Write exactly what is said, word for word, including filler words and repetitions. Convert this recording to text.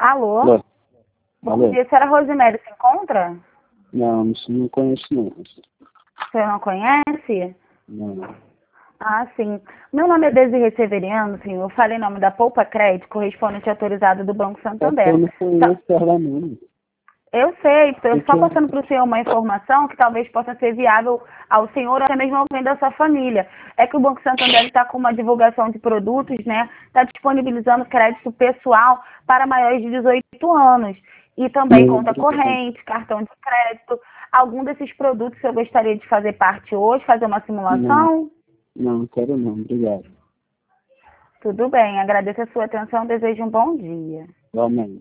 Alô? Alô? Bom Alô? dia, a senhora Rosemary se encontra? Não, isso não conheço não. A senhora não conhece? Não. Ah, sim. Meu nome é Desirê Severiano, senhor. Eu falei em nome da Poupa Crédito, correspondente autorizado do Banco É que eu Santander. não Tá- conheço ela não. Eu sei, estou Que só que é? passando para o senhor uma informação que talvez possa ser viável ao senhor ou até mesmo ao alguém da sua família. É que o Banco Santander está com uma divulgação de produtos, né? Está disponibilizando crédito pessoal para maiores de dezoito anos. E também Não, conta obrigado. corrente, cartão de crédito. Algum desses produtos eu gostaria de fazer parte hoje, fazer uma Não, simulação? não, não quero não. Obrigado. Tudo bem, agradeço a sua atenção, desejo um bom dia. Igualmente.